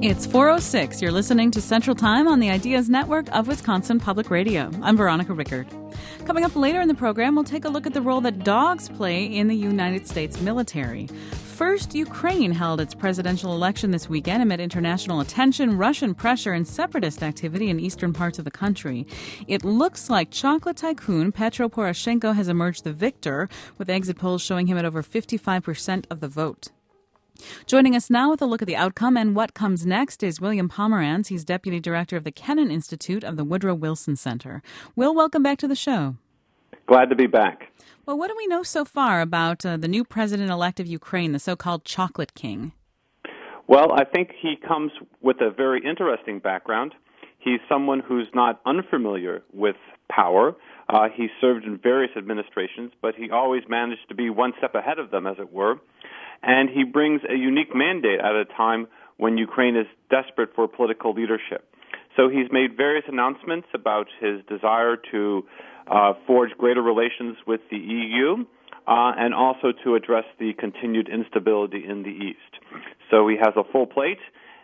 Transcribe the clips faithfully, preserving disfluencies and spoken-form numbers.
It's four oh six. You're listening to Central Time on the Ideas Network of Wisconsin Public Radio. I'm Veronica Rickard. Coming up later in the program, we'll take a look at the role that dogs play in the United States military. First, Ukraine held its presidential election this weekend amid international attention, Russian pressure, and separatist activity in eastern parts of the country. It looks like chocolate tycoon Petro Poroshenko has emerged the victor, with exit polls showing him at over fifty-five percent of the vote. Joining us now with a look at the outcome and what comes next is William Pomerantz. He's Deputy Director of the Kennan Institute of the Woodrow Wilson Center. Will, welcome back to the show. Glad to be back. Well, what do we know so far about uh, the new president-elect of Ukraine, the so-called Chocolate King? Well, I think he comes with a very interesting background. He's someone who's not unfamiliar with power. Uh, he served in various administrations, but he always managed to be one step ahead of them, as it were. And he brings a unique mandate at a time when Ukraine is desperate for political leadership. So he's made various announcements about his desire to uh, forge greater relations with the E U uh, and also to address the continued instability in the East. So he has a full plate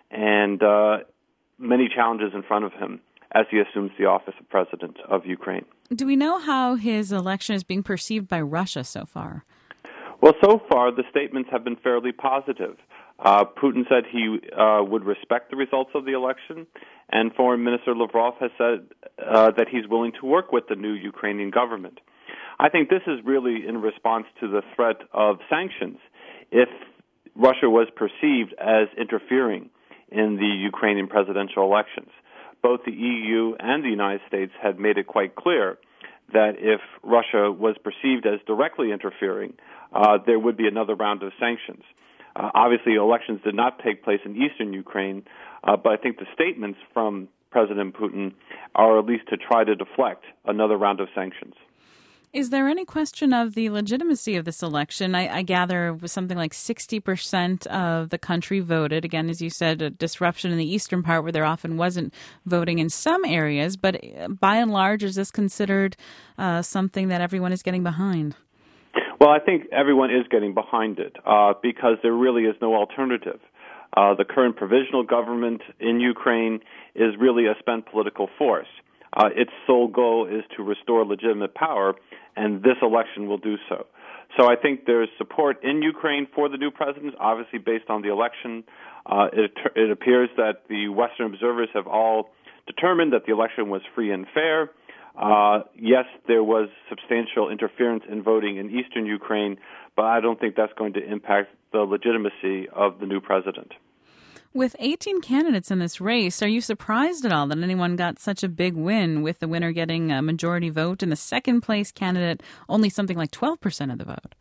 and uh, many challenges in front of him as he assumes the office of president of Ukraine. Do we know how his election is being perceived by Russia so far? Well, so far, the statements have been fairly positive. Uh, Putin said he uh, would respect the results of the election, and Foreign Minister Lavrov has said uh, that he's willing to work with the new Ukrainian government. I think this is really in response to the threat of sanctions if Russia was perceived as interfering in the Ukrainian presidential elections. Both the E U and the United States had made it quite clear that if Russia was perceived as directly interfering, uh, there would be another round of sanctions. Uh, obviously, elections did not take place in eastern Ukraine, uh, but I think the statements from President Putin are at least to try to deflect another round of sanctions. Is there any question of the legitimacy of this election? I, I gather it was something like sixty percent of the country voted. Again, as you said, a disruption in the eastern part where there often wasn't voting in some areas. But by and large, is this considered uh, something that everyone is getting behind? Well, I think everyone is getting behind it uh, because there really is no alternative. Uh, the current provisional government in Ukraine is really a spent political force. Uh, its sole goal is to restore legitimate power, and this election will do so. So I think there's support in Ukraine for the new president, obviously based on the election. Uh, it, it appears that the Western observers have all determined that the election was free and fair. Uh, yes, there was substantial interference in voting in eastern Ukraine, but I don't think that's going to impact the legitimacy of the new president. With eighteen candidates in this race, are you surprised at all that anyone got such a big win, with the winner getting a majority vote and the second place candidate only something like twelve percent of the vote?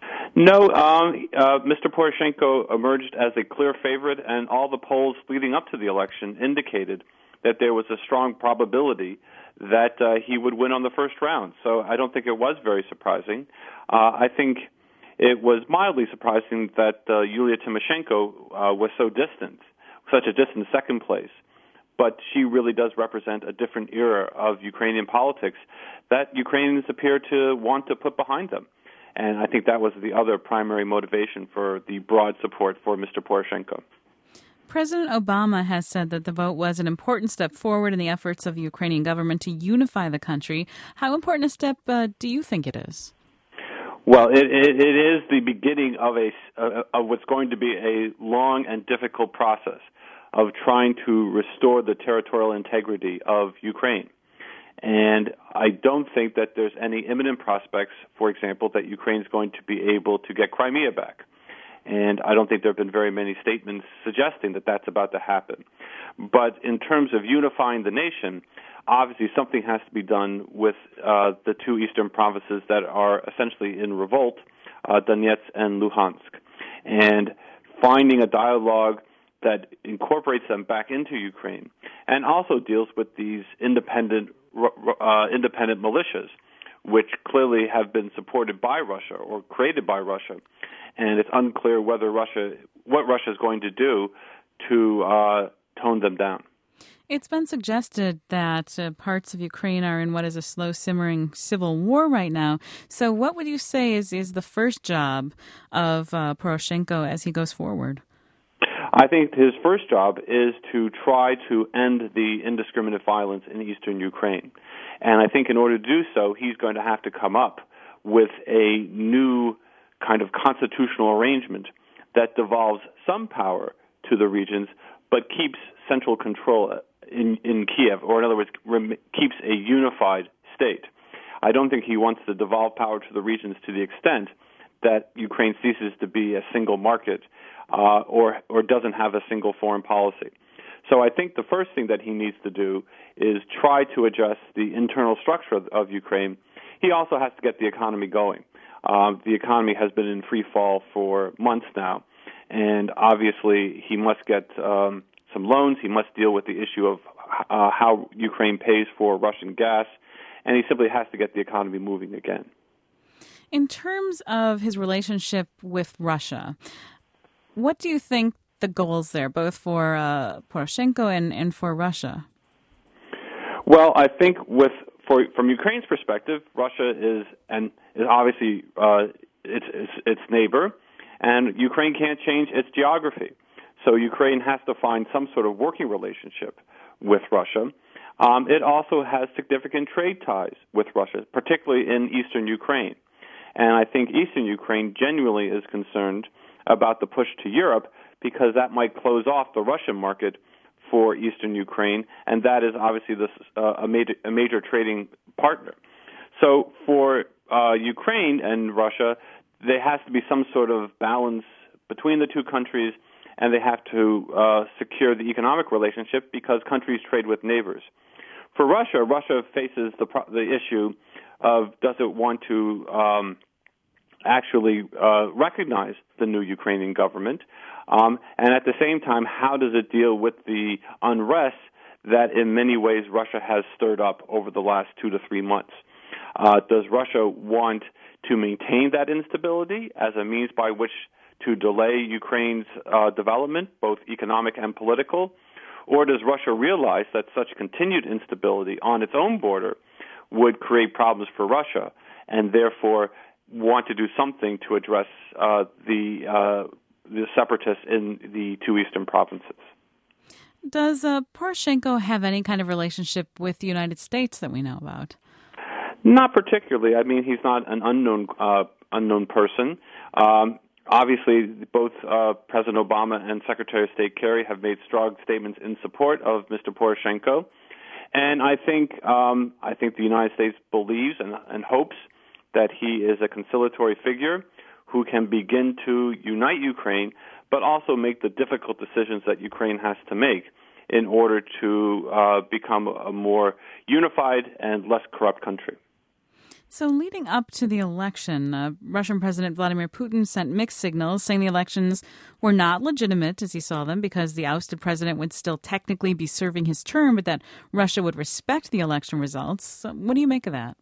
No, um, uh, Mister Poroshenko emerged as a clear favorite, and all the polls leading up to the election indicated that there was a strong probability that uh, he would win on the first round. So I don't think it was very surprising. Uh, I think it was mildly surprising that uh, Yulia Tymoshenko uh, was so distant, such a distant second place. But she really does represent a different era of Ukrainian politics that Ukrainians appear to want to put behind them. And I think that was the other primary motivation for the broad support for Mister Poroshenko. President Obama has said that the vote was an important step forward in the efforts of the Ukrainian government to unify the country. How important a step uh, do you think it is? Well, it, it, it is the beginning of a uh, of what's going to be a long and difficult process of trying to restore the territorial integrity of Ukraine. And I don't think that there's any imminent prospects, for example, that Ukraine's going to be able to get Crimea back. And I don't think there have been very many statements suggesting that that's about to happen. But in terms of unifying the nation, obviously something has to be done with uh, the two eastern provinces that are essentially in revolt, uh, Donetsk and Luhansk. And finding a dialogue that incorporates them back into Ukraine and also deals with these independent uh, independent militias, which clearly have been supported by Russia or created by Russia. And it's unclear whether Russia, what Russia is going to do to uh, tone them down. It's been suggested that uh, parts of Ukraine are in what is a slow simmering civil war right now. So what would you say is, is the first job of uh, Poroshenko as he goes forward? I think his first job is to try to end the indiscriminate violence in eastern Ukraine. And I think in order to do so, he's going to have to come up with a new kind of constitutional arrangement that devolves some power to the regions, but keeps central control in, in Kiev, or in other words, rem- keeps a unified state. I don't think he wants to devolve power to the regions to the extent that Ukraine ceases to be a single market uh, or or doesn't have a single foreign policy. So I think the first thing that he needs to do is try to adjust the internal structure of, of Ukraine. He also has to get the economy going. Uh, the economy has been in free fall for months now, and obviously he must get um, some loans. He must deal with the issue of uh, how Ukraine pays for Russian gas, and he simply has to get the economy moving again. In terms of his relationship with Russia, what do you think the goals there, both for uh, Poroshenko and, and for Russia? Well, I think with for from Ukraine's perspective, Russia is and is obviously uh, its, its its neighbor, and Ukraine can't change its geography. So Ukraine has to find some sort of working relationship with Russia. Um, it also has significant trade ties with Russia, particularly in eastern Ukraine. And I think eastern Ukraine genuinely is concerned about the push to Europe because that might close off the Russian market for eastern Ukraine, and that is obviously this, uh, a, major, a major trading partner. So for uh, Ukraine and Russia, there has to be some sort of balance between the two countries, and they have to uh, secure the economic relationship because countries trade with neighbors. For Russia, Russia faces the the issue of does it want to um, actually uh, recognize the new Ukrainian government, um, and at the same time, how does it deal with the unrest that in many ways Russia has stirred up over the last two to three months? Uh, does Russia want to maintain that instability as a means by which to delay Ukraine's uh, development, both economic and political? Or does Russia realize that such continued instability on its own border would create problems for Russia and therefore want to do something to address uh, the uh, the separatists in the two eastern provinces? Does uh, Poroshenko have any kind of relationship with the United States that we know about? Not particularly. I mean, he's not an unknown uh, unknown person. Um, Obviously, both uh, President Obama and Secretary of State Kerry have made strong statements in support of Mister Poroshenko, and I think um, I think the United States believes and, and hopes that he is a conciliatory figure who can begin to unite Ukraine, but also make the difficult decisions that Ukraine has to make in order to uh, become a more unified and less corrupt country. So leading up to the election, uh, Russian President Vladimir Putin sent mixed signals saying the elections were not legitimate as he saw them because the ousted president would still technically be serving his term, but that Russia would respect the election results. So what do you make of that?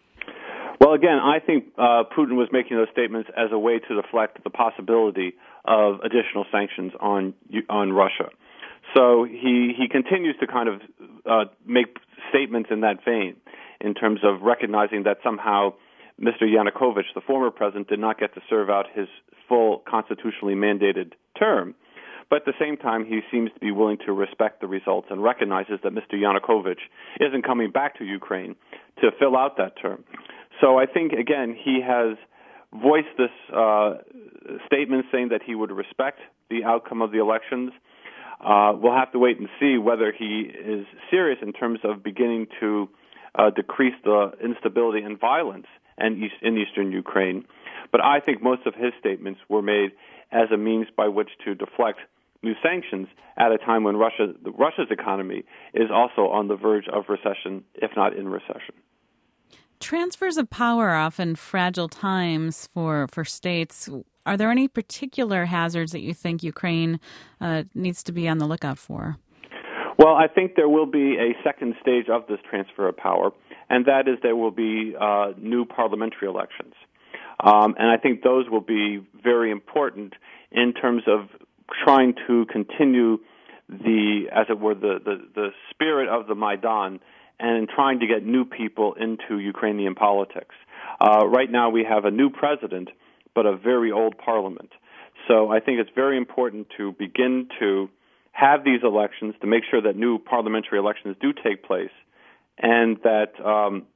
Well, again, I think uh, Putin was making those statements as a way to deflect the possibility of additional sanctions on on Russia. So he, he continues to kind of uh, make statements in that vein, in terms of recognizing that somehow Mister Yanukovych, the former president, did not get to serve out his full constitutionally mandated term. But at the same time, he seems to be willing to respect the results and recognizes that Mister Yanukovych isn't coming back to Ukraine to fill out that term. So I think, again, he has voiced this uh, statement saying that he would respect the outcome of the elections. Uh, we'll have to wait and see whether he is serious in terms of beginning to Uh, decrease the instability and violence in, East, in eastern Ukraine. But I think most of his statements were made as a means by which to deflect new sanctions at a time when Russia, Russia's economy is also on the verge of recession, if not in recession. Transfers of power are often fragile times for, for states. Are there any particular hazards that you think Ukraine uh, needs to be on the lookout for? Well, I think there will be a second stage of this transfer of power, and that is there will be uh, new parliamentary elections. Um, and I think those will be very important in terms of trying to continue the, as it were, the, the, the spirit of the Maidan and trying to get new people into Ukrainian politics. Uh, right now we have a new president, but a very old parliament. So I think it's very important to begin to have these elections, to make sure that new parliamentary elections do take place, and that, um,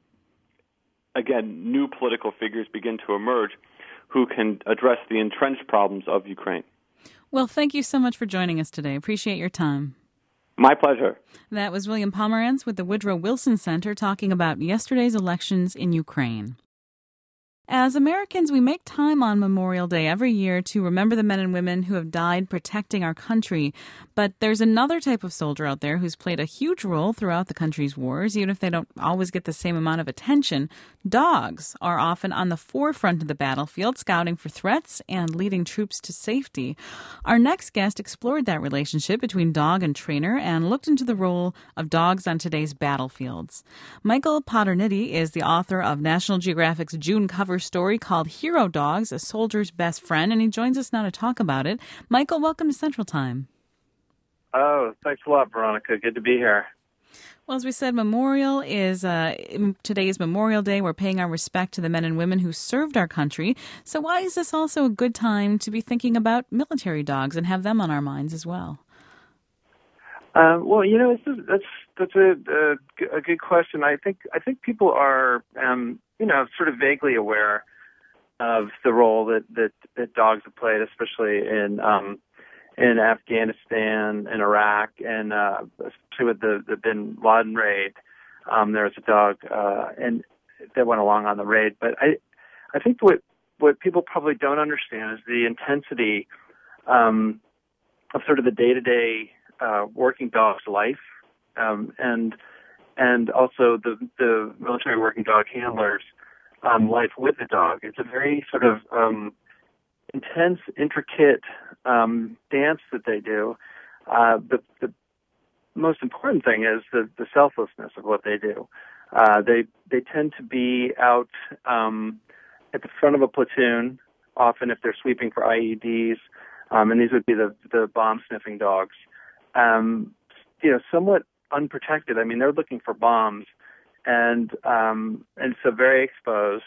again, new political figures begin to emerge who can address the entrenched problems of Ukraine. Well, thank you so much for joining us today. Appreciate your time. My pleasure. That was William Pomerantz with the Woodrow Wilson Center talking about yesterday's elections in Ukraine. As Americans, we make time on Memorial Day every year to remember the men and women who have died protecting our country. But there's another type of soldier out there who's played a huge role throughout the country's wars, even if they don't always get the same amount of attention. Dogs are often on the forefront of the battlefield, scouting for threats and leading troops to safety. Our next guest explored that relationship between dog and trainer and looked into the role of dogs on today's battlefields. Michael Paterniti is the author of National Geographic's June cover story called Hero Dogs, A Soldier's Best Friend, and he joins us now to talk about it. Michael, welcome to Central Time. Oh, thanks a lot, Veronica. Good to be here. Well, as we said, Memorial is, uh, today is Memorial Day. We're paying our respect to the men and women who served our country. So why is this also a good time to be thinking about military dogs and have them on our minds as well? Uh, well, you know, it's, that's that's a, a, a good question. I think I think people are, um, you know, sort of vaguely aware of the role that, that, that dogs have played, especially in um, in Afghanistan and Iraq, and uh, especially with the, the Bin Laden raid. Um, there was a dog uh, and that went along on the raid. But I I think what what people probably don't understand is the intensity um, of sort of the day to day. Uh, working dog's life, um, and and also the the military working dog handlers' um, life with the dog. It's a very sort of um, intense, intricate um, dance that they do. Uh, the, the most important thing is the, the selflessness of what they do. Uh, they they tend to be out um, at the front of a platoon, often if they're sweeping for I E Ds, um, and these would be the the bomb sniffing dogs. Um, you know, somewhat unprotected. I mean, they're looking for bombs, and um, and so very exposed.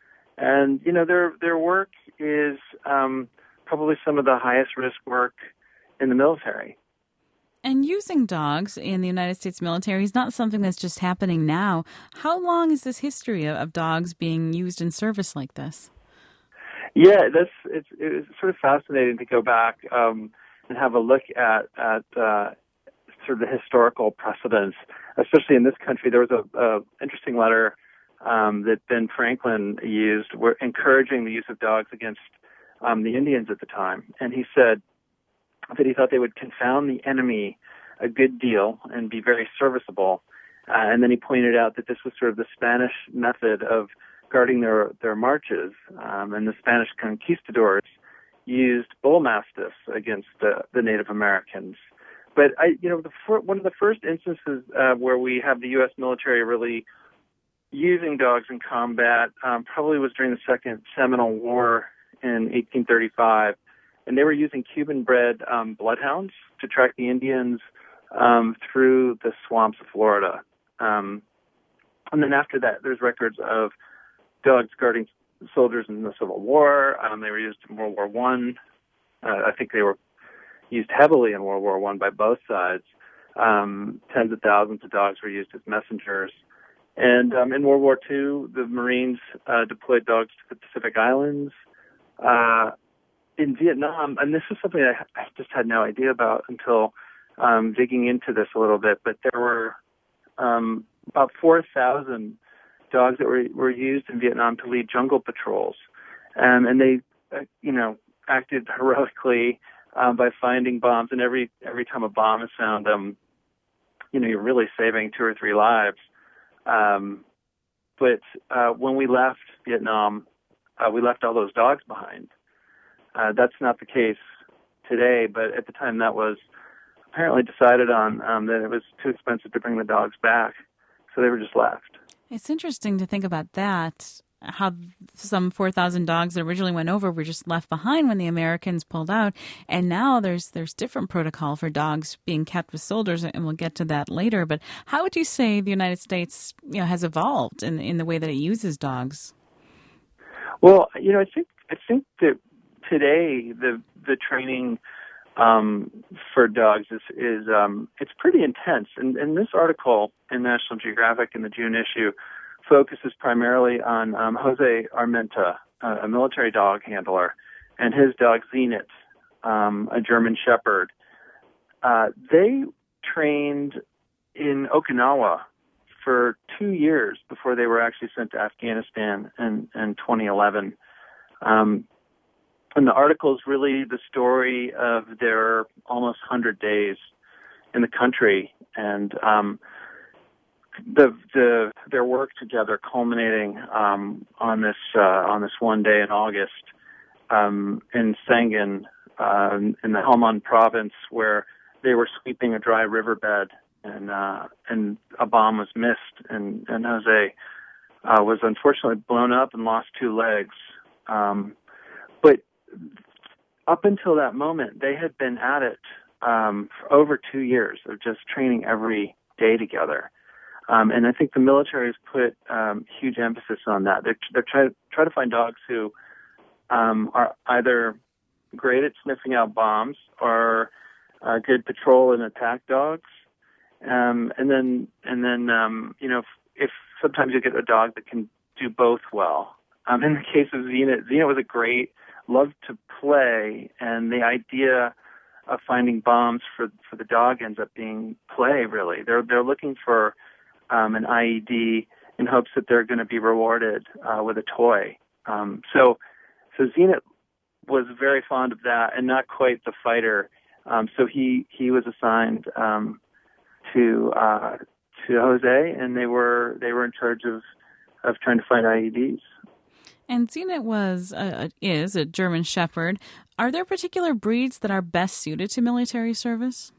And you know, their their work is um, probably some of the highest risk work in the military. And using dogs in the United States military is not something that's just happening now. How long is this history of, of dogs being used in service like this? Yeah, that's it's it's sort of fascinating to go back. Um, and have a look at, at uh, sort of the historical precedents, especially in this country. There was a, a interesting letter um, that Ben Franklin used, were encouraging the use of dogs against um, the Indians at the time. And he said that he thought they would confound the enemy a good deal and be very serviceable. Uh, and then he pointed out that this was sort of the Spanish method of guarding their, their marches, um, and the Spanish conquistadors used bull mastiffs against uh, the Native Americans. But I, you know, the fir- one of the first instances uh, where we have the U S military really using dogs in combat um, probably was during the Second Seminole War in eighteen thirty-five, and they were using Cuban-bred um, bloodhounds to track the Indians um, through the swamps of Florida. Um, and then after that, there's records of dogs guarding soldiers in the Civil War. Um, they were used in World War One. Uh, I think they were used heavily in World War One by both sides. Um, tens of thousands of dogs were used as messengers. And um, in World War Two, the Marines uh, deployed dogs to the Pacific Islands. Uh, in Vietnam, and this is something I, I just had no idea about until um, digging into this a little bit, but there were um, about four thousand dogs that were were used in Vietnam to lead jungle patrols, um, and they, uh, you know, acted heroically um, by finding bombs. And every every time a bomb is found, um, you know, you're really saving two or three lives. Um, but uh, when we left Vietnam, uh, we left all those dogs behind. Uh, that's not the case today, but at the time that was apparently decided on, um, that it was too expensive to bring the dogs back, so they were just left. It's interesting to think about that, how some four thousand dogs that originally went over were just left behind when the Americans pulled out, and now there's there's different protocol for dogs being kept with soldiers, and we'll get to that later. But how would you say the United States, you know, has evolved in in the way that it uses dogs? Well, you know, I think I think that today the the training um, for dogs is is um, it's pretty intense. And, and this article in National Geographic in the June issue focuses primarily on um, Jose Armenta, uh, a military dog handler, and his dog Zenit, um, a German Shepherd. Uh, they trained in Okinawa for two years before they were actually sent to Afghanistan in, in twenty eleven. Um, and the article is really the story of their almost one hundred days in the country, and um, the, the their work together culminating um, on this uh, on this one day in August um, in Sangin, uh, in the Helmand province, where they were sweeping a dry riverbed, and uh, and a bomb was missed, and, and Jose uh, was unfortunately blown up and lost two legs. Um, but up until that moment, they had been at it um, for over two years of just training every day together. Um, and I think the military has put um, huge emphasis on that. They're, they're trying try to find dogs who um, are either great at sniffing out bombs or uh, good patrol and attack dogs. Um, and then, and then, um, you know, if, if sometimes you get a dog that can do both well. Um, in the case of Zenit, Zenit was a great, loved to play, and the idea of finding bombs for for the dog ends up being play. Really, they're they're looking for um, an I E D in hopes that they're going to be rewarded uh, with a toy. Um, so, so Zenit was very fond of that, and not quite the fighter. Um, so he he was assigned Um, to uh, to Jose, and they were they were in charge of, of trying to find I E Ds. And Zenit was uh, is a German Shepherd. Are there particular breeds that are best suited to military service?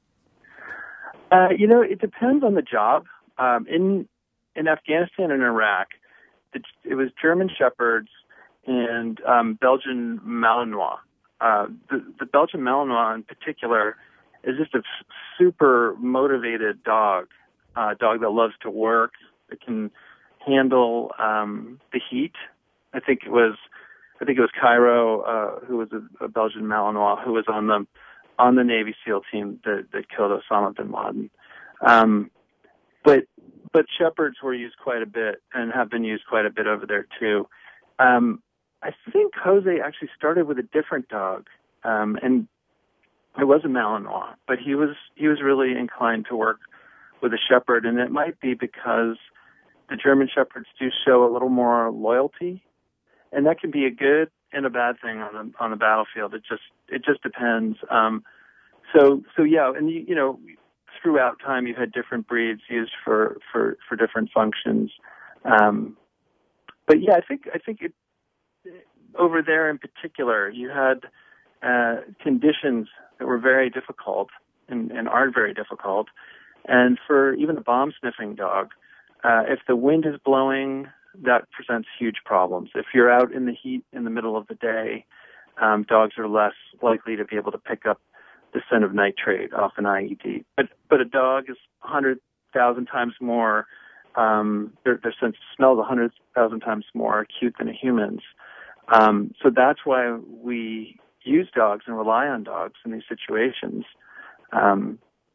Uh, you know, it depends on the job. Um, in in Afghanistan and Iraq, it, it was German Shepherds and um, Belgian Malinois. Uh, the, the Belgian Malinois in particular is just a super motivated dog, a uh, dog that loves to work, that can handle um, the heat. I think it was, I think it was Cairo, uh, who was a, a Belgian Malinois, who was on the on the Navy SEAL team that, that killed Osama bin Laden. Um, but but shepherds were used quite a bit and have been used quite a bit over there too. Um, I think Jose actually started with a different dog, um, and it was a Malinois, but he was he was really inclined to work with a shepherd, and it might be because the German shepherds do show a little more loyalty, and that can be a good and a bad thing on the on the battlefield. It just it just depends. Um, so so yeah, and you, you know, throughout time you've had different breeds used for for, for different functions. Um, but yeah, I think I think it, over there in particular, you had uh, conditions that were very difficult and, and are very difficult. And for even a bomb-sniffing dog, uh, if the wind is blowing, that presents huge problems. If you're out in the heat in the middle of the day, um, dogs are less likely to be able to pick up the scent of nitrate off an I E D. But but a dog is one hundred thousand times more, um, their, their sense of smell is one hundred thousand times more acute than a human's. Um, so that's why we use dogs and rely on dogs in these situations. Um,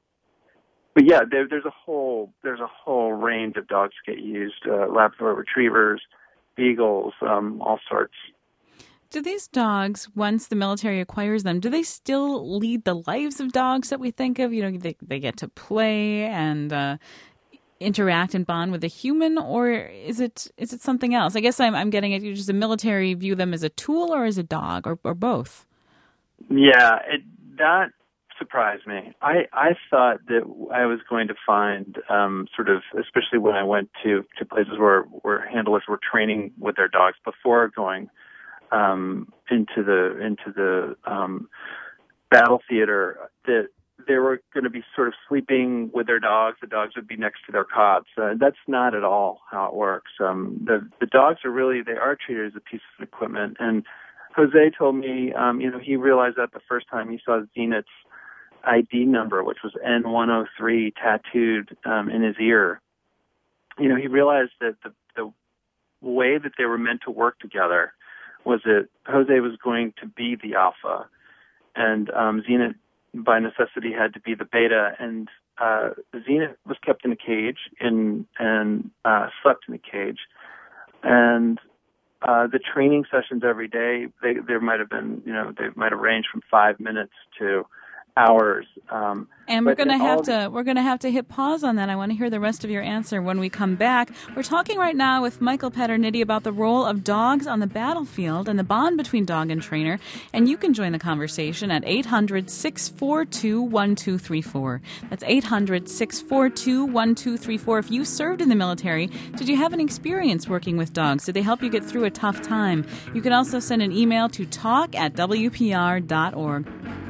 but yeah, there, there's a whole there's a whole range of dogs that get used: uh, Labrador Retrievers, Beagles, um, all sorts. Do these dogs, once the military acquires them, do they still lead the lives of dogs that we think of? You know, they they get to play and uh, interact and bond with a human, or is it is it something else? I guess I'm I'm getting at, does the military view them as a tool or as a dog, or, or both? Yeah, it, that surprised me. I, I thought that I was going to find um, sort of, especially when I went to, to places where, where handlers were training with their dogs before going um, into the into the um, battle theater, that they were going to be sort of sleeping with their dogs. The dogs would be next to their cots. Uh, that's not at all how it works. Um, the the dogs are really, they are treated as a piece of equipment. And Jose told me, um, you know, he realized that the first time he saw Zenit's I D number, which was N one oh three, tattooed um, in his ear. You know, he realized that the, the way that they were meant to work together was that Jose was going to be the alpha, and um, Zenit, by necessity, had to be the beta. And uh, Zenit was kept in a cage in, and uh, slept in a cage. And uh, the training sessions every day, they, there might have been, you know, they might have ranged from five minutes to hours. Um, and we're going to have to we're going to have to hit pause on that. I want to hear the rest of your answer when we come back. We're talking right now with Michael Paterniti about the role of dogs on the battlefield and the bond between dog and trainer. And you can join the conversation at eight hundred, six four two, one two three four. That's eight hundred, six four two, one two three four. If you served in the military, did you have an experience working with dogs? Did they help you get through a tough time? You can also send an email to talk at w p r dot org.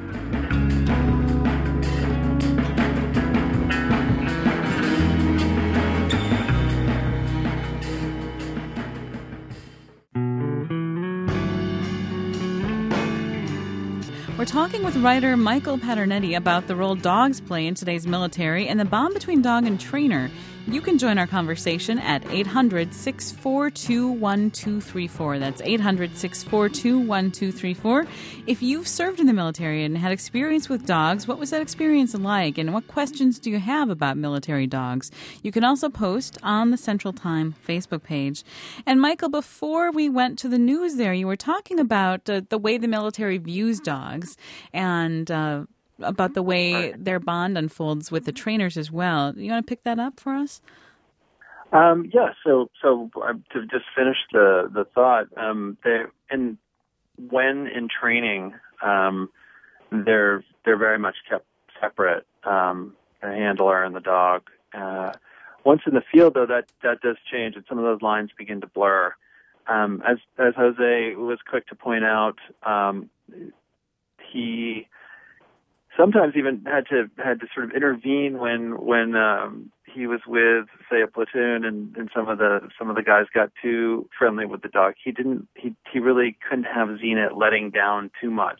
We're talking with writer Michael Paterniti about the role dogs play in today's military and the bond between dog and trainer. You can join our conversation at eight hundred, six four two, one two three four. That's eight hundred, six four two, one two three four. If you've served in the military and had experience with dogs, what was that experience like? And what questions do you have about military dogs? You can also post on the Central Time Facebook page. And Michael, before we went to the news there, you were talking about uh, the way the military views dogs and uh, about the way their bond unfolds with the trainers as well. You want to pick that up for us? Um, yeah. So, so uh, to just finish the the thought, um, they and when in training, um, they're they're very much kept separate. Um, the handler and the dog. Uh, once in the field, though, that that does change, and some of those lines begin to blur. Um, as as Jose was quick to point out, um, he sometimes even had to had to sort of intervene when when um, he was with, say, a platoon, and, and some of the some of the guys got too friendly with the dog. He didn't. He he really couldn't have Zenit letting down too much,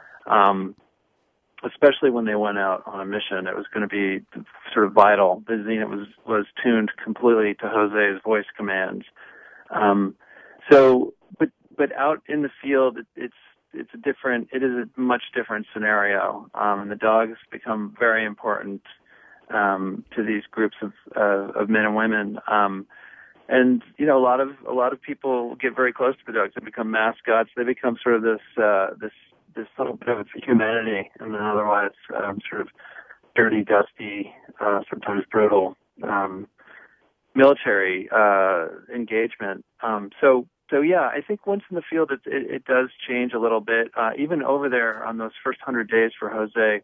um, especially when they went out on a mission. It was going to be sort of vital. The Zenit was was tuned completely to Jose's voice commands. Um, so, but but out in the field, it, it's it's a different, it is a much different scenario. Um, and the dogs become very important, um, to these groups of, uh, of men and women. Um, and, you know, a lot of, a lot of people get very close to the dogs. They become mascots. They become sort of this, uh, this, this little bit of humanity and then otherwise, um, sort of dirty, dusty, uh, sometimes brutal, um, military, uh, engagement. Um, so, So, yeah, I think once in the field, it, it, it does change a little bit. Uh, even over there on those first hundred days for Jose,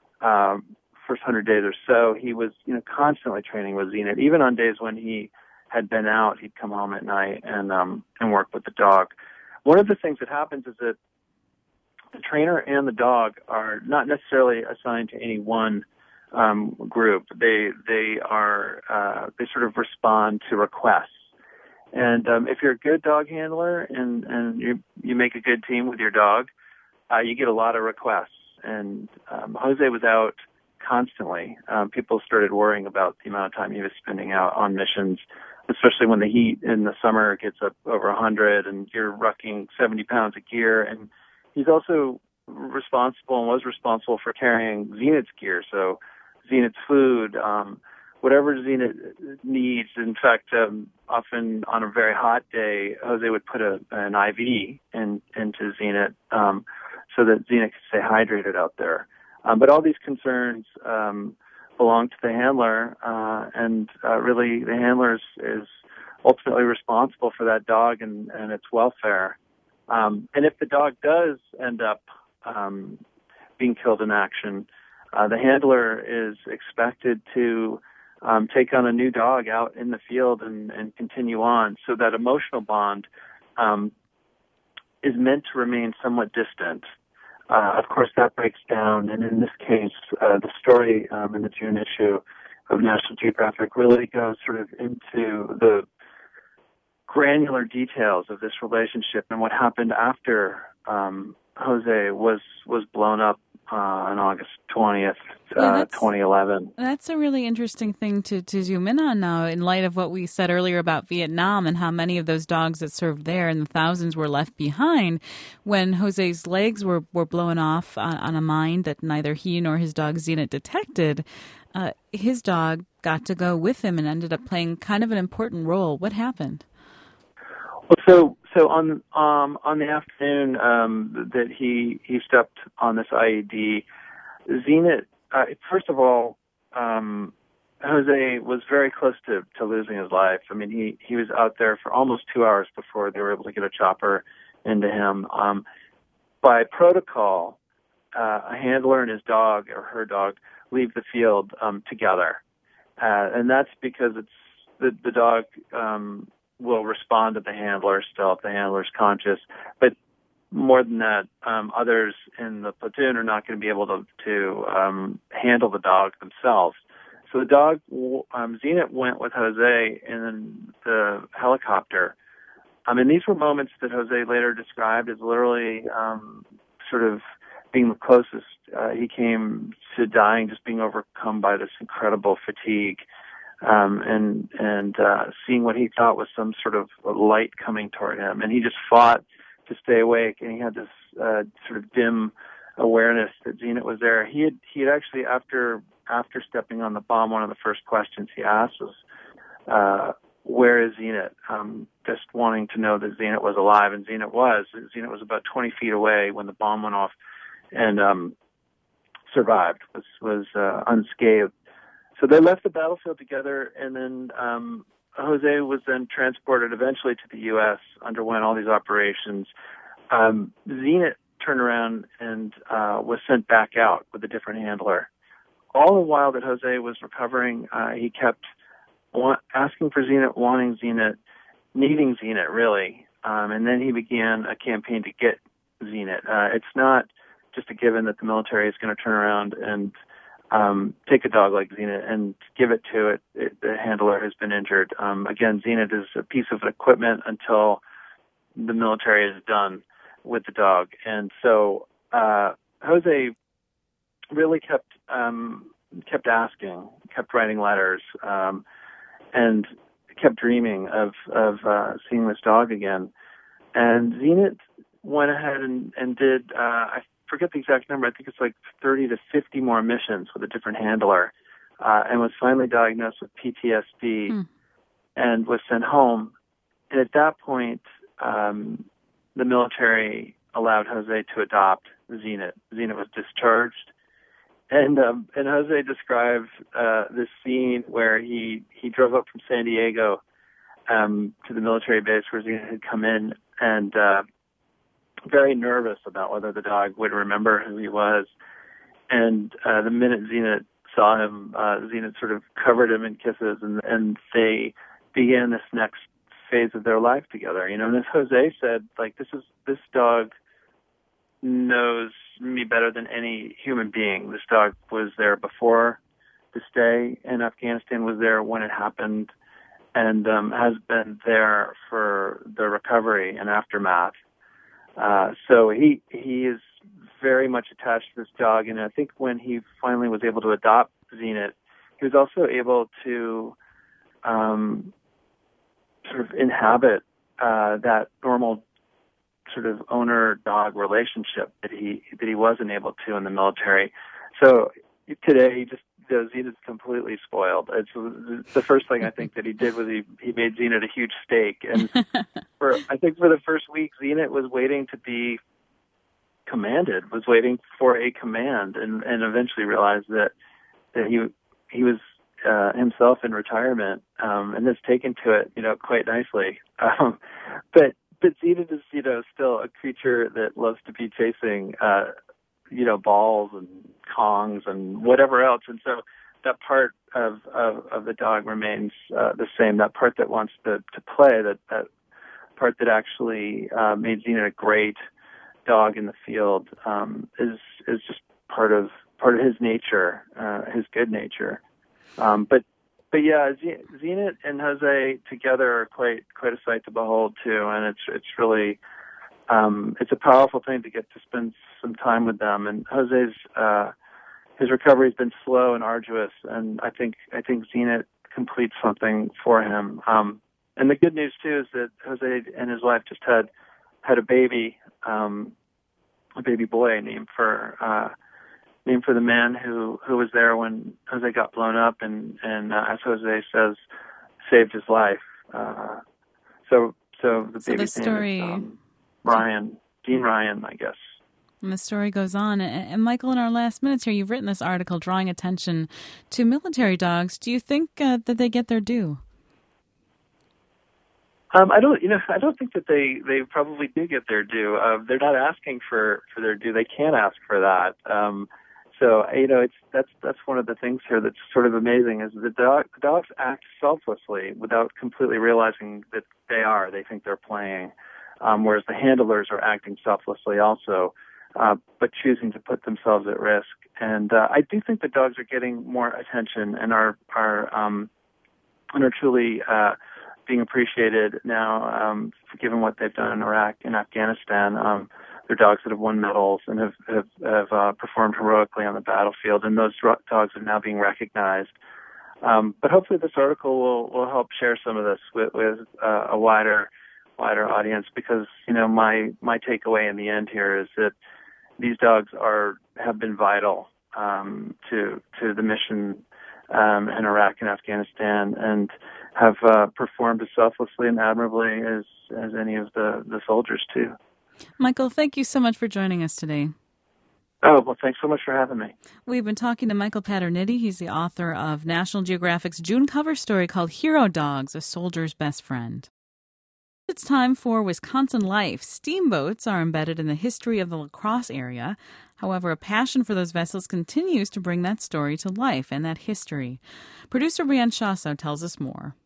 um, first hundred days or so, he was, you know, constantly training with Zenit. Even on days when he had been out, he'd come home at night and um, and work with the dog. One of the things that happens is that the trainer and the dog are not necessarily assigned to any one um, group. They they are uh, they sort of respond to requests. And um, if you're a good dog handler and, and you you make a good team with your dog, uh, you get a lot of requests. And um, Jose was out constantly. Um, people started worrying about the amount of time he was spending out on missions, especially when the heat in the summer gets up over one hundred and you're rucking seventy pounds of gear. And he's also responsible and was responsible for carrying Zenit's gear, so Zenit's food, um, whatever Zenit needs. In fact, um, often on a very hot day, Jose would put a, an I V in, into Zenit um, so that Zenit could stay hydrated out there. Um, but all these concerns um, belong to the handler, uh, and uh, really the handler is, is ultimately responsible for that dog and, and its welfare. Um, and if the dog does end up um, being killed in action, uh, the handler is expected to Um, take on a new dog out in the field and, and continue on. So that emotional bond um, is meant to remain somewhat distant. Uh, of course, that breaks down, and in this case, uh, the story um, in the June issue of National Geographic really goes sort of into the granular details of this relationship and what happened after um, Jose was was blown up uh, on August twentieth, yeah, uh, twenty eleven. That's a really interesting thing to, to zoom in on now in light of what we said earlier about Vietnam and how many of those dogs that served there and the thousands were left behind when Jose's legs were, were blown off on, on a mine that neither he nor his dog Zenit detected. Uh, his dog got to go with him and ended up playing kind of an important role. What happened? Well, so so on um, on the afternoon um, that he he stepped on this I E D, Zenit, uh, first of all, um, Jose was very close to, to losing his life. I mean, he, he was out there for almost two hours before they were able to get a chopper into him. Um, by protocol, uh, a handler and his dog or her dog leave the field um, together, uh, and that's because it's the the dog um, will respond to the handler still if the handler's conscious, but more than that, um, others in the platoon are not going to be able to to um, handle the dog themselves. So the dog, um, Zenit went with Jose in the helicopter. I mean, these were moments that Jose later described as literally um, sort of being the closest uh, he came to dying, just being overcome by this incredible fatigue, um, and and uh, seeing what he thought was some sort of light coming toward him, and he just fought to stay awake, and he had this uh, sort of dim awareness that Zenit was there. He had he had actually after after stepping on the bomb, one of the first questions he asked was, uh, "Where is Zenit?" Um, just wanting to know that Zenit was alive, and Zenit was. Zenit was about twenty feet away when the bomb went off, and um, survived, was was uh, unscathed. So they left the battlefield together, and then um, Jose was then transported eventually to the U S, underwent all these operations. Um, Zenit turned around and uh, was sent back out with a different handler. All the while that Jose was recovering, uh, he kept want, asking for Zenit, wanting Zenit, needing Zenit, really. Um, and then he began a campaign to get Zenit. Uh, it's not just a given that the military is going to turn around and um, take a dog like Zenit and give it to it. it the handler has been injured. Um, again, Zenit is a piece of equipment until the military is done with the dog. And so uh, Jose really kept um, kept asking, kept writing letters, um, and kept dreaming of of uh, seeing this dog again. And Zenit went ahead and, and did, uh, I forget the exact number, I think it's like thirty to fifty more missions with a different handler, uh, and was finally diagnosed with P T S D mm. and was sent home. And at that point, um, the military allowed Jose to adopt Zenit. Zenit was discharged. And um, and Jose described uh, this scene where he, he drove up from San Diego um, to the military base where Zenit had come in, and uh, very nervous about whether the dog would remember who he was. And uh, the minute Zenit saw him, uh, Zenit sort of covered him in kisses, and, and they began this next phase of their life together. You know, and as Jose said, like, this is this dog knows me better than any human being. This dog was there before the stay in Afghanistan, was there when it happened, and um, has been there for the recovery and aftermath. Uh, so he he is very much attached to this dog, and I think when he finally was able to adopt Zenit, he was also able to um, sort of inhabit uh, that normal sort of owner-dog relationship that he that he wasn't able to in the military. So today, he just uh, Zenit's completely spoiled. It's the first thing I think that he did was he he made Zenit a huge steak, and for I think for the first week, Zenit was waiting to be commanded, was waiting for a command, and and eventually realized that that he he was uh, himself in retirement, um, and has taken to it, you know, quite nicely. Um, but But Zenit is, you know, still a creature that loves to be chasing, uh, you know, balls and kongs and whatever else. And so that part of, of, of the dog remains uh, the same. That part that wants to, to play, that, that part that actually uh, made Zenit a great dog in the field, um, is is just part of part of his nature, uh, his good nature. Um, but But yeah, Zenit and Jose together are quite quite a sight to behold too, and it's it's really um, it's a powerful thing to get to spend some time with them. And Jose's uh, his recovery has been slow and arduous, and I think I think Zenit completes something for him. Um, and the good news too is that Jose and his wife just had had a baby, um, a baby boy named for uh, named for the man who, who was there when Jose got blown up, and and uh, as Jose says, saved his life. Uh, so so the so baby's the story... name is um, Ryan, Dean Ryan, I guess. And the story goes on. And, and Michael, in our last minutes here, you've written this article drawing attention to military dogs. Do you think uh, that they get their due? Um, I don't, you know, I don't think that they, they probably do get their due. Uh, they're not asking for, for their due. They can't ask for that. Um, so, you know, it's that's that's one of the things here that's sort of amazing is the, dog, the dogs act selflessly without completely realizing that they are. They think they're playing, um, whereas the handlers are acting selflessly also. Uh, but choosing to put themselves at risk. And uh, I do think the dogs are getting more attention and are are um, and are truly uh, being appreciated now, um, given what they've done in Iraq and Afghanistan. Um, they're dogs that have won medals and have have, have uh, performed heroically on the battlefield, and those dogs are now being recognized. Um, but hopefully, this article will will help share some of this with, with uh, a wider wider audience, because you know my my takeaway in the end here is that these dogs are have been vital um, to to the mission um, in Iraq and Afghanistan, and have uh, performed as selflessly and admirably as, as any of the, the soldiers too. Michael, thank you so much for joining us today. Oh, well, thanks so much for having me. We've been talking to Michael Paterniti. He's the author of National Geographic's June cover story called Hero Dogs, A Soldier's Best Friend. It's time for Wisconsin Life. Steamboats are embedded in the history of the La Crosse area. However, a passion for those vessels continues to bring that story to life and that history. Producer Brian Shasso tells us more.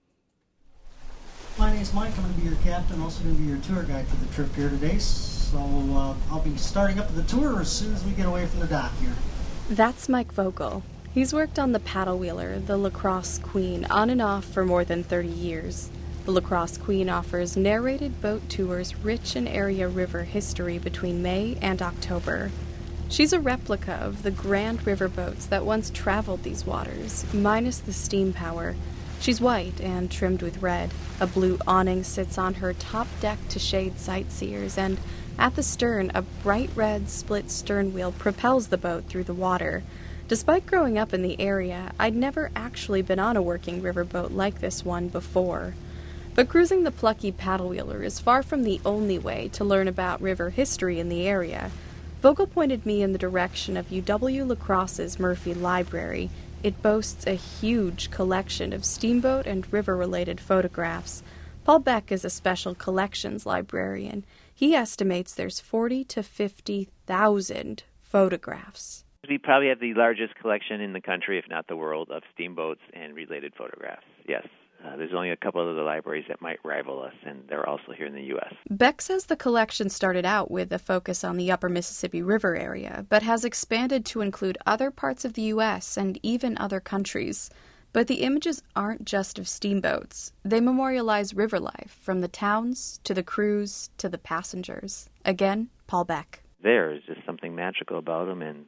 My name is Mike. I'm going to be your captain, also going to be your tour guide for the trip here today. So uh, I'll be starting up the tour as soon as we get away from the dock here. That's Mike Vogel. He's worked on the paddle wheeler, the La Crosse Queen, on and off for more than thirty years. The La Crosse Queen offers narrated boat tours rich in area river history between May and October. She's a replica of the grand river boats that once traveled these waters, minus the steam power. She's white and trimmed with red. A blue awning sits on her top deck to shade sightseers, and at the stern, a bright red split stern wheel propels the boat through the water. Despite growing up in the area, I'd never actually been on a working riverboat like this one before. But cruising the plucky paddle wheeler is far from the only way to learn about river history in the area. Vogel pointed me in the direction of U W La Crosse's Murphy Library. It boasts a huge collection of steamboat and river-related photographs. Paul Beck is a special collections librarian. He estimates there's forty to fifty thousand photographs. We probably have the largest collection in the country, if not the world, of steamboats and related photographs, yes. Uh, there's only a couple of other libraries that might rival us, and they're also here in the U S. Beck says the collection started out with a focus on the upper Mississippi River area, but has expanded to include other parts of the U S and even other countries. But the images aren't just of steamboats. They memorialize river life, from the towns to the crews to the passengers. Again, Paul Beck. There's just something magical about them, and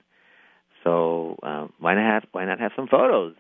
so uh, why not have why not have some photos?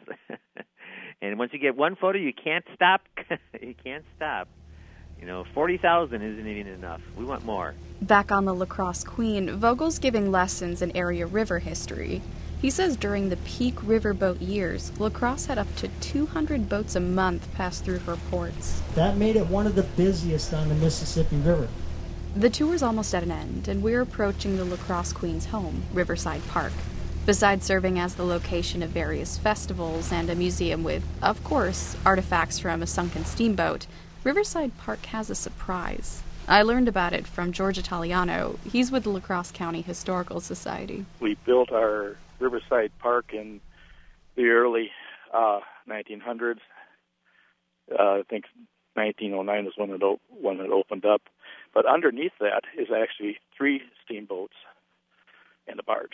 And once you get one photo, you can't stop. You can't stop. You know, forty thousand isn't even enough. We want more. Back on the La Crosse Queen, Vogel's giving lessons in area river history. He says during the peak riverboat years, La Crosse had up to two hundred boats a month pass through her ports. That made it one of the busiest on the Mississippi River. The tour's almost at an end, and we're approaching the La Crosse Queen's home, Riverside Park. Besides serving as the location of various festivals and a museum with, of course, artifacts from a sunken steamboat, Riverside Park has a surprise. I learned about it from George Italiano. He's with the La Crosse County Historical Society. We built our Riverside Park in the early uh, nineteen hundreds. Uh, I think nineteen oh nine is when it, op- when it opened up. But underneath that is actually three steamboats and a barge.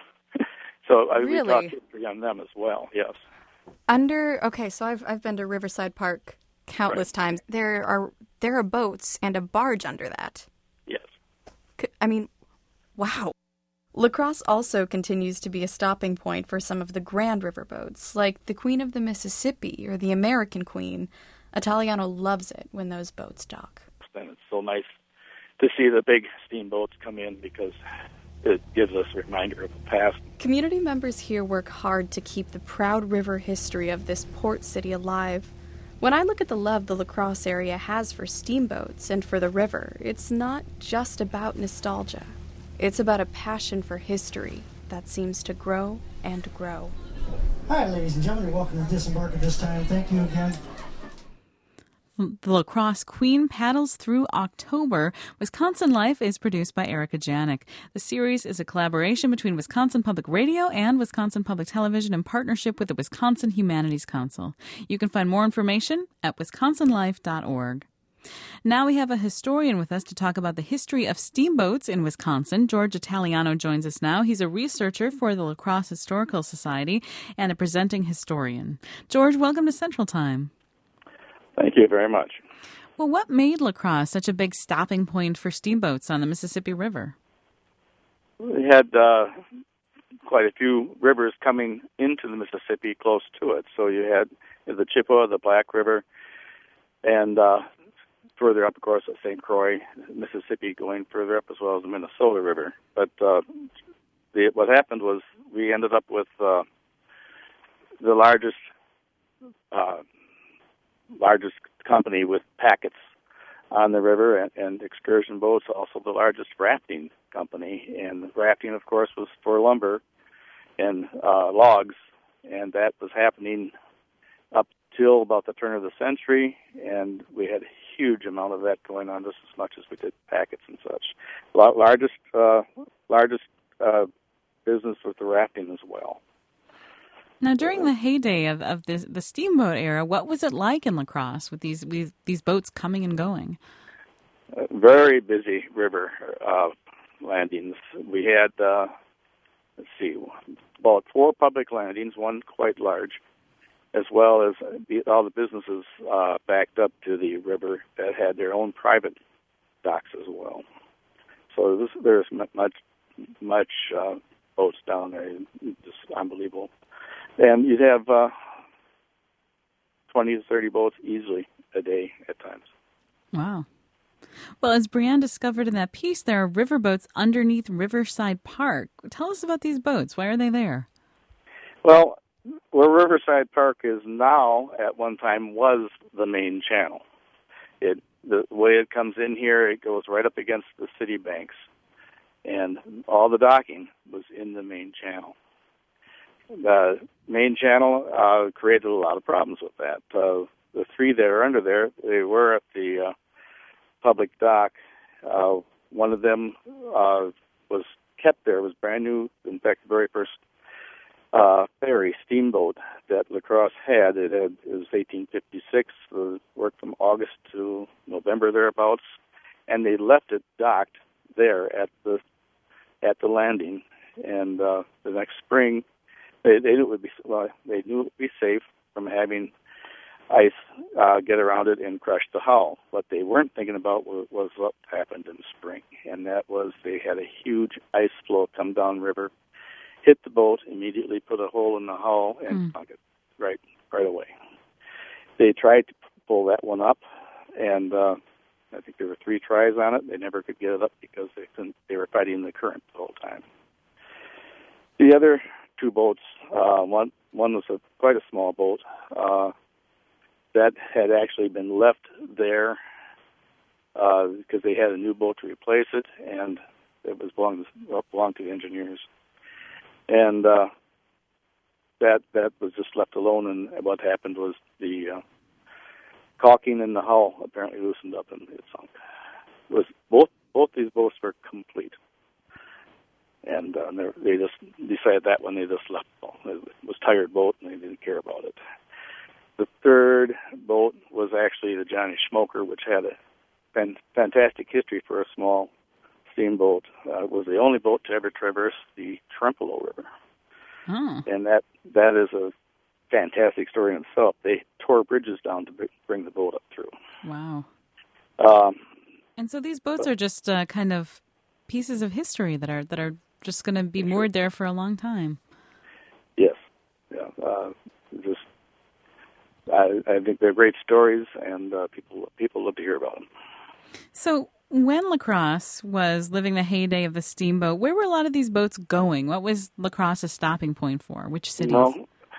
So I really? we talked history on them as well, yes. Under, okay, so I've I've been to Riverside Park countless right. times. There are there are boats and a barge under that. Yes. I mean, wow. La Crosse also continues to be a stopping point for some of the grand river boats, like the Queen of the Mississippi or the American Queen. Italiano loves it when those boats dock. And it's so nice to see the big steamboats come in because it gives us a reminder of the past. Community members here work hard to keep the proud river history of this port city alive. When I look at the love the La Crosse area has for steamboats and for the river, it's not just about nostalgia. It's about a passion for history that seems to grow and grow. All right, ladies and gentlemen, you're welcome to disembark at this time. Thank you again. The La Crosse Queen paddles through October. Wisconsin Life is produced by Erica Janik. The series is a collaboration between Wisconsin Public Radio and Wisconsin Public Television in partnership with the Wisconsin Humanities Council. You can find more information at wisconsin life dot org. Now we have a historian with us to talk about the history of steamboats in Wisconsin. George Italiano joins us now. He's a researcher for the La Crosse Historical Society and a presenting historian. George, welcome to Central Time. Thank you very much. Well, what made La Crosse such a big stopping point for steamboats on the Mississippi River? We had uh, quite a few rivers coming into the Mississippi close to it. So you had the Chippewa, the Black River, and uh, further up, of course, at Saint Croix, Mississippi, going further up as well as the Minnesota River. But uh, the, what happened was we ended up with uh, the largest uh, largest company with packets on the river and, and excursion boats, also the largest rafting company. And rafting, of course, was for lumber and uh, logs, and that was happening up till about the turn of the century, and we had a huge amount of that going on, just as much as we did packets and such. La- largest uh, largest uh, business with the rafting as well. Now, during the heyday of, of this, the steamboat era, what was it like in La Crosse with these with these boats coming and going? Uh, very busy river uh, landings. We had, uh, let's see, about four public landings, one quite large, as well as all the businesses uh, backed up to the river that had their own private docks as well. So this, there's much, much uh, boats down there, just unbelievable. And you'd have uh, twenty to thirty boats easily a day at times. Wow. Well, as Brianne discovered in that piece, there are riverboats underneath Riverside Park. Tell us about these boats. Why are they there? Well, where Riverside Park is now, at one time, was the main channel. It the way it comes in here, it goes right up against the city banks, and all the docking was in the main channel. The main channel uh, created a lot of problems with that. Uh, the three that are under there, they were at the uh, public dock. Uh, one of them uh, was kept there. It was brand new. In fact, the very first uh, ferry steamboat that La Crosse had, it, had, it was eighteen fifty-six. It worked from August to November thereabouts, and they left it docked there at the at the landing. And uh, the next spring, They, they knew it would be well, they knew it would be safe from having ice uh, get around it and crush the hull. What they weren't thinking about was, was what happened in spring, and that was they had a huge ice flow come down river, hit the boat, immediately put a hole in the hull, and mm. sunk it right right away. They tried to pull that one up, and uh, I think there were three tries on it. They never could get it up because they couldn't. They were fighting the current the whole time. The other two boats. Uh, one one was a quite a small boat uh, that had actually been left there uh, because they had a new boat to replace it, and it was belonged to, belonged to the engineers. And uh, that that was just left alone. And what happened was the uh, caulking in the hull apparently loosened up and it sunk. It was both both these boats were complete. And uh, they just decided that when they just left. It was a tired boat, and they didn't care about it. The third boat was actually the Johnny Schmoker, which had a fan- fantastic history for a small steamboat. Uh, it was the only boat to ever traverse the Trempealeau River. Oh. And that that is a fantastic story in itself. They tore bridges down to bring the boat up through. Wow. Um, and so these boats but, are just uh, kind of pieces of history that are that are just going to be moored there for a long time. Yes. Yeah. Uh, just, I, I think they're great stories, and uh, people people love to hear about them. So when La Crosse was living the heyday of the steamboat, where were a lot of these boats going? What was La Crosse a stopping point for? Which cities? Well,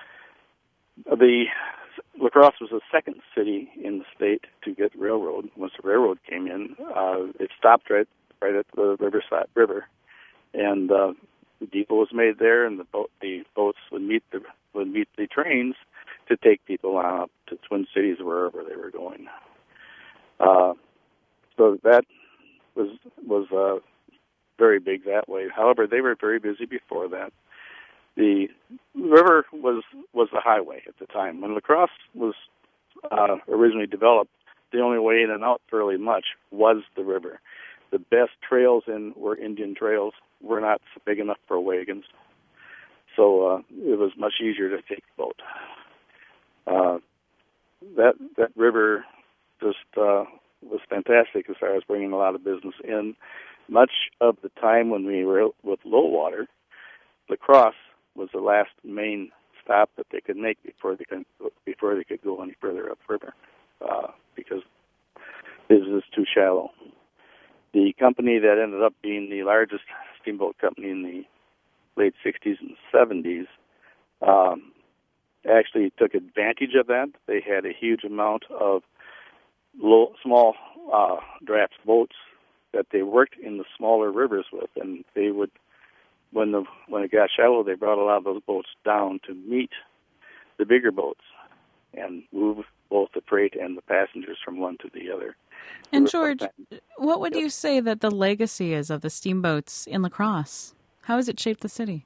the La Crosse was the second city in the state to get railroad. Once the railroad came in, uh, it stopped right right at the Riverside River, and uh, the depot was made there, and the boat the boats would meet the would meet the trains to take people on up to Twin Cities, wherever they were going. Uh, so that was was uh, very big that way. However, they were very busy before that. The river was was the highway at the time. When La Crosse was uh, originally developed, the only way in and out fairly much was the river. The best trails in were Indian trails, were not big enough for wagons, so uh, it was much easier to take the boat. Uh, that that river just uh, was fantastic as far as bringing a lot of business in. Much of the time when we were with low water, La Crosse was the last main stop that they could make before they could before they could go any further upriver, uh, because this is too shallow. The company that ended up being the largest steamboat company in the late sixties and seventies um, actually took advantage of that. They had a huge amount of low, small uh, draft boats that they worked in the smaller rivers with, and they would, when the when it got shallow, they brought a lot of those boats down to meet the bigger boats and move both the freight and the passengers from one to the other. And George, what would you say that the legacy is of the steamboats in La Crosse? How has it shaped the city?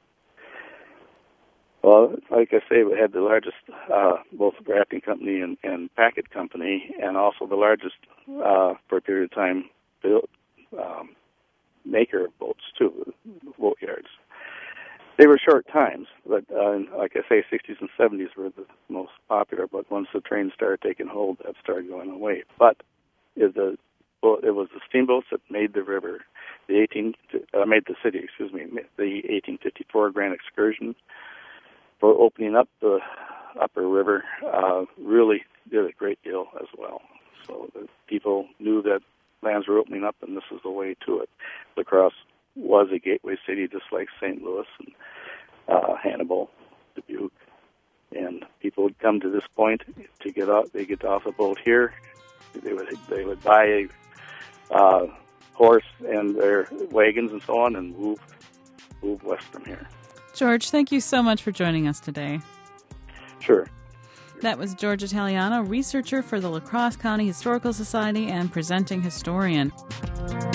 Well, like I say, we had the largest, uh, both drafting company and, and packet company, and also the largest, uh, for a period of time, built, um, maker of boats, too, boat yards. They were short times, but uh, like I say, sixties and seventies were the most popular, but once the trains started taking hold, that started going away. But it, the, well, it was the steamboats that made the river, the eighteen, uh, made the city, excuse me, the eighteen fifty-four Grand Excursion, for opening up the upper river, uh, really did a great deal as well. So the people knew that lands were opening up, and this was the way to it. La Crosse was a gateway city, just like Saint Louis and uh, Hannibal, Dubuque, and people would come to this point to get off. They get off a boat here. They would they would buy a uh, horse and their wagons and so on, and move move west from here. George, thank you so much for joining us today. Sure. That was George Italiano, researcher for the La Crosse County Historical Society and presenting historian.